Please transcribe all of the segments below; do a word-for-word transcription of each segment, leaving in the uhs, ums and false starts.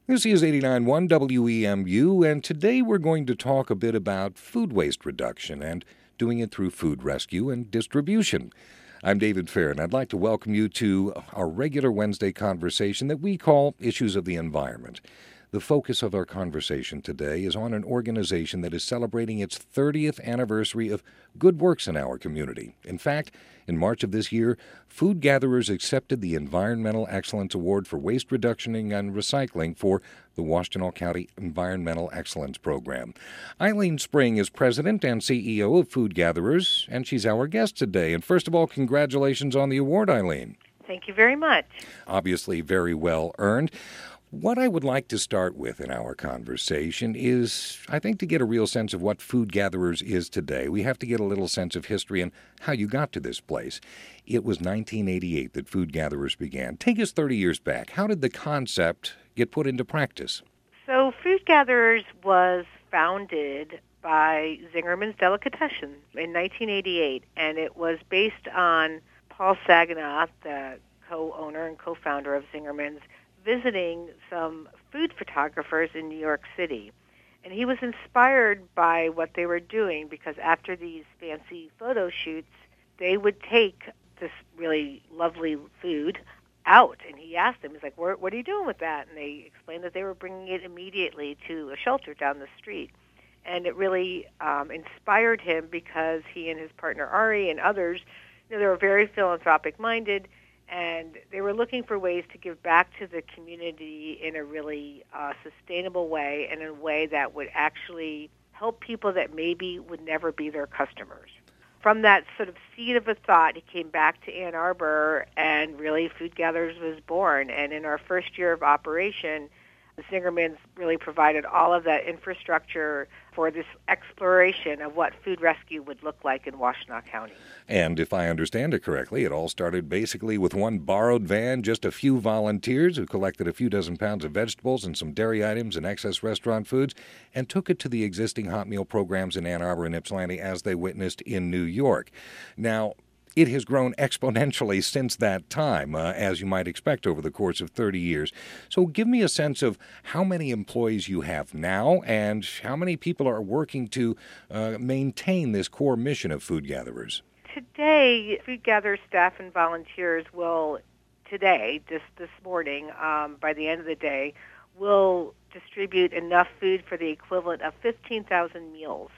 This is eighty-nine point one W E M U, and today we're going to talk a bit about food waste reduction and doing it through food rescue and distribution. I'm David Fair, and I'd like to welcome you to our regular Wednesday conversation that we call Issues of the Environment. The focus of our conversation today is on an organization that is celebrating its thirtieth anniversary of good works in our community. In fact, in March of this year, Food Gatherers accepted the Environmental Excellence Award for Waste Reduction and Recycling for the Washtenaw County Environmental Excellence Program. Eileen Spring is president and C E O of Food Gatherers, and she's our guest today. And first of all, congratulations on the award, Eileen. Thank you very much. Obviously very well earned. What I would like to start with in our conversation is, I think, to get a real sense of what Food Gatherers is today. We have to get a little sense of history and how you got to this place. It was nineteen eighty-eight that Food Gatherers began. Take us thirty years back. How did the concept get put into practice? So Food Gatherers was founded by Zingerman's Delicatessen in nineteen eighty-eight, and it was based on Paul Saginaw, the co-owner and co-founder of Zingerman's, visiting some food photographers in New York City. And he was inspired by what they were doing because after these fancy photo shoots, they would take this really lovely food out. And he asked them, he's like, what are you doing with that? And they explained that they were bringing it immediately to a shelter down the street. And it really um, inspired him because he and his partner Ari and others, you know, they were very philanthropic-minded, and they were looking for ways to give back to the community in a really uh, sustainable way and in a way that would actually help people that maybe would never be their customers. From that sort of seed of a thought, he came back to Ann Arbor, and really Food Gatherers was born. And in our first year of operation, the Zingermans really provided all of that infrastructure for this exploration of what food rescue would look like in Washtenaw County. And if I understand it correctly, it all started basically with one borrowed van, just a few volunteers who collected a few dozen pounds of vegetables and some dairy items and excess restaurant foods and took it to the existing hot meal programs in Ann Arbor and Ypsilanti as they witnessed in New York. Now, it has grown exponentially since that time, uh, as you might expect over the course of thirty years. So give me a sense of how many employees you have now and how many people are working to uh, maintain this core mission of Food Gatherers. Today, Food Gatherers staff and volunteers will, today, just this morning, um, by the end of the day, will distribute enough food for the equivalent of fifteen thousand meals.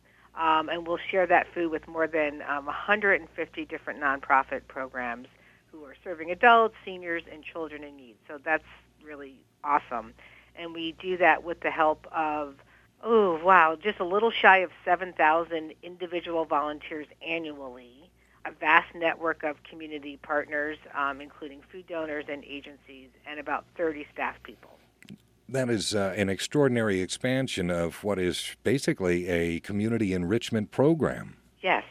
Um, and we'll share that food with more than um, one hundred fifty different nonprofit programs who are serving adults, seniors, and children in need. So that's really awesome. And we do that with the help of, oh, wow, just a little shy of seven thousand individual volunteers annually, a vast network of community partners, um, including food donors and agencies, and about thirty staff people. That is uh, an extraordinary expansion of what is basically a community enrichment program. Yes.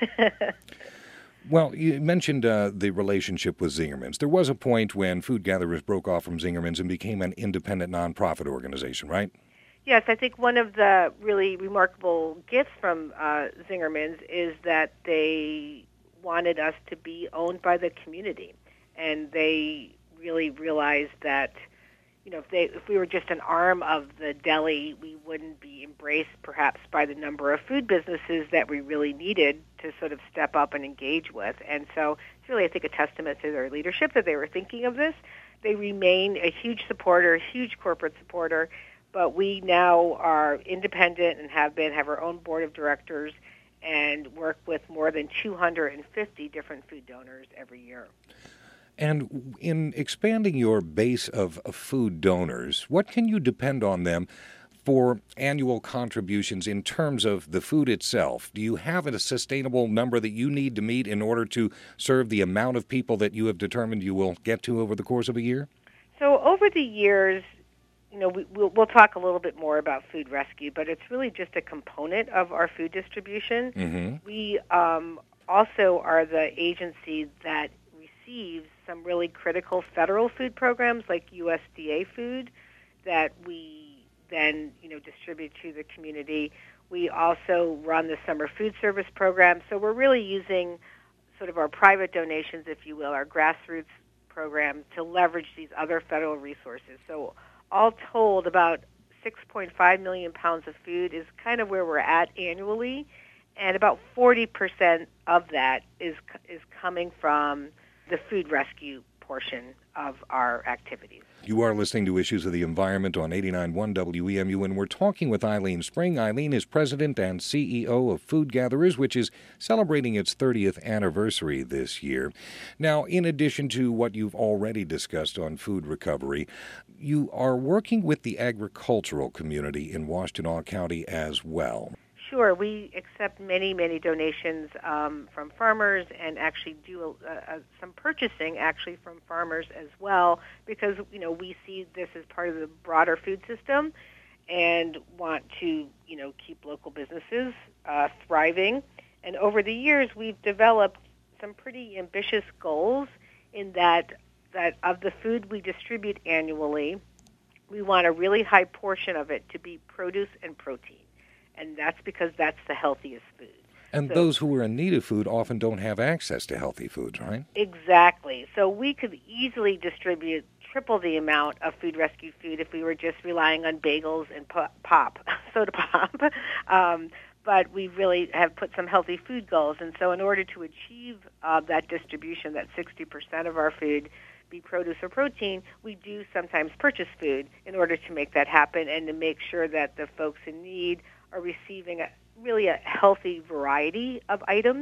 Well, you mentioned uh, the relationship with Zingerman's. There was a point when Food Gatherers broke off from Zingerman's and became an independent nonprofit organization, right? Yes, I think one of the really remarkable gifts from uh, Zingerman's is that they wanted us to be owned by the community, and they really realized that, you know, if they if we were just an arm of the deli, we wouldn't be embraced perhaps by the number of food businesses that we really needed to sort of step up and engage with. And so it's really, I think, a testament to their leadership that they were thinking of this. They remain a huge supporter, a huge corporate supporter, but we now are independent and have been, have our own board of directors, and work with more than two hundred fifty different food donors every year. And in expanding your base of, of food donors, what can you depend on them for annual contributions in terms of the food itself? Do you have a sustainable number that you need to meet in order to serve the amount of people that you have determined you will get to over the course of a year? So over the years, you know, we, we'll, we'll talk a little bit more about food rescue, but it's really just a component of our food distribution. Mm-hmm. We um, also are the agency that receives some really critical federal food programs like U S D A food that we then, you know, distribute to the community. We also run the summer food service program. So we're really using sort of our private donations, if you will, our grassroots program to leverage these other federal resources. So all told, about six point five million pounds of food is kind of where we're at annually, and about forty percent of that is is coming from the food rescue portion of our activities. You are listening to Issues of the Environment on eighty-nine point one W E M U, and we're talking with Eileen Spring. Eileen is president and C E O of Food Gatherers, which is celebrating its thirtieth anniversary this year. Now, in addition to what you've already discussed on food recovery, you are working with the agricultural community in Washtenaw County as well. Sure. We accept many, many donations um, from farmers and actually do uh, uh, some purchasing actually from farmers as well because, you know, we see this as part of the broader food system and want to, you know, keep local businesses uh, thriving. And over the years, we've developed some pretty ambitious goals in that, that of the food we distribute annually, we want a really high portion of it to be produce and protein. And that's because that's the healthiest food. And so, those who are in need of food often don't have access to healthy foods, right? Exactly. So we could easily distribute triple the amount of food rescue food if we were just relying on bagels and pop, soda pop. Um, but we really have put some healthy food goals. And so in order to achieve uh, that distribution, that sixty percent of our food be produce or protein, we do sometimes purchase food in order to make that happen and to make sure that the folks in need are receiving a, really a healthy variety of items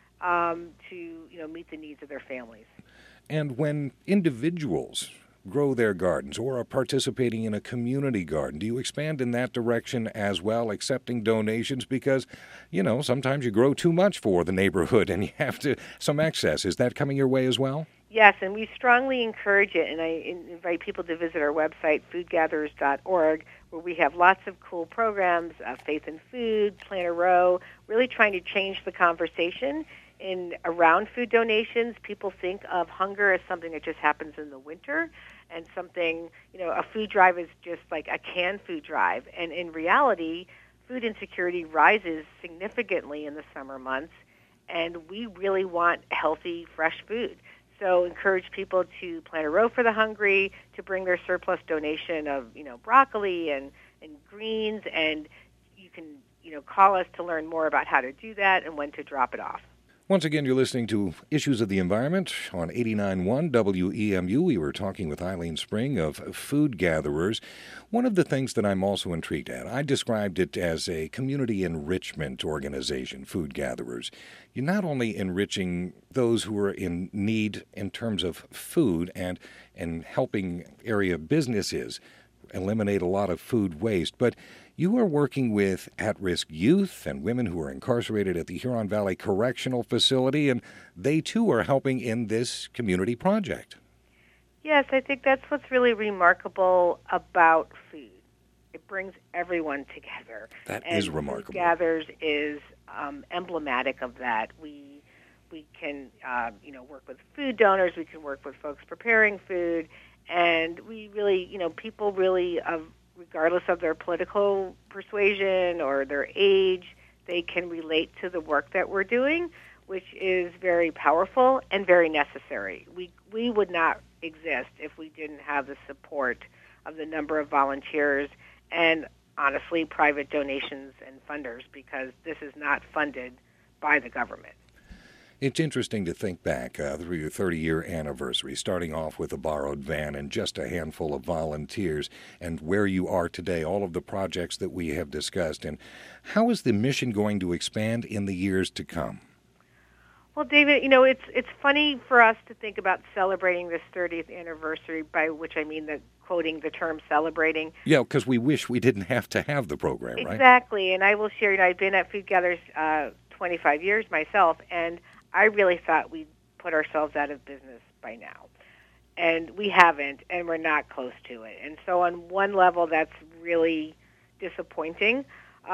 um, to you know meet the needs of their families. And when individuals grow their gardens or are participating in a community garden, do you expand in that direction as well, accepting donations? Because, you know, sometimes you grow too much for the neighborhood and you have to some excess. Is that coming your way as well? Yes, and we strongly encourage it, and I invite people to visit our website, food gatherers dot org, where we have lots of cool programs, uh, Faith in Food, Plant a Row, really trying to change the conversation in around food donations. People think of hunger as something that just happens in the winter, and something, you know, a food drive is just like a canned food drive. And in reality, food insecurity rises significantly in the summer months, and we really want healthy, fresh food. So encourage people to plant a row for the hungry, to bring their surplus donation of, you know, broccoli and, and greens, and you can, you know, call us to learn more about how to do that and when to drop it off. Once again, you're listening to Issues of the Environment on eighty-nine point one W E M U. We were talking with Eileen Spring of Food Gatherers. One of the things that I'm also intrigued at, I described it as a community enrichment organization, Food Gatherers. You're not only enriching those who are in need in terms of food and, and helping area businesses eliminate a lot of food waste, but you are working with at-risk youth and women who are incarcerated at the Huron Valley Correctional Facility, and they too are helping in this community project. Yes, I think that's what's really remarkable about food. It brings everyone together. That and is remarkable. Food Gatherers is um, emblematic of that. We we can uh, you know work with food donors. We can work with folks preparing food, and we really you know people really. Uh, regardless of their political persuasion or their age, they can relate to the work that we're doing, which is very powerful and very necessary. We we would not exist if we didn't have the support of the number of volunteers and, honestly, private donations and funders, because this is not funded by the government. It's interesting to think back uh, through your thirty-year anniversary, starting off with a borrowed van and just a handful of volunteers, and where you are today, all of the projects that we have discussed. And how is the mission going to expand in the years to come? Well, David, you know, it's it's funny for us to think about celebrating this thirtieth anniversary, by which I mean the quoting the term celebrating. Yeah, because we wish we didn't have to have the program, right? Exactly, and I will share, you know, I've been at Food Gatherers uh, twenty-five years myself, and I really thought we'd put ourselves out of business by now. And we haven't, and we're not close to it. And so on one level, that's really disappointing.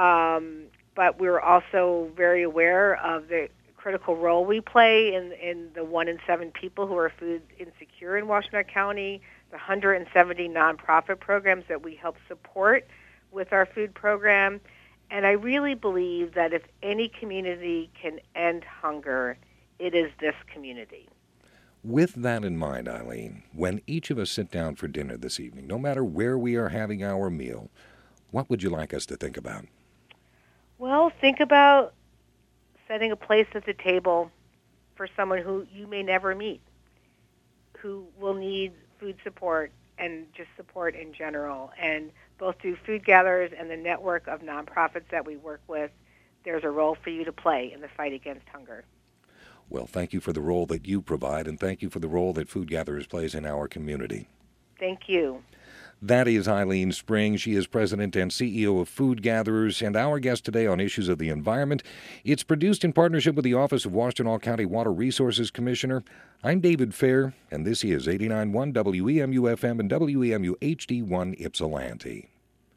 Um, but we're also very aware of the critical role we play in, in the one in seven people who are food insecure in Washtenaw County, the one hundred seventy nonprofit programs that we help support with our food program. And I really believe that if any community can end hunger, it is this community. With that in mind, Eileen, when each of us sit down for dinner this evening, no matter where we are having our meal, what would you like us to think about? Well, think about setting a place at the table for someone who you may never meet, who will need food support and just support in general. And both through Food Gatherers and the network of nonprofits that we work with, there's a role for you to play in the fight against hunger. Well, thank you for the role that you provide, and thank you for the role that Food Gatherers plays in our community. Thank you. That is Eileen Spring. She is president and C E O of Food Gatherers, and our guest today on issues of the environment. It's produced in partnership with the Office of Washtenaw County Water Resources Commissioner. I'm David Fair, and this is eighty-nine point one W E M U F M and W E M U H D one Ypsilanti.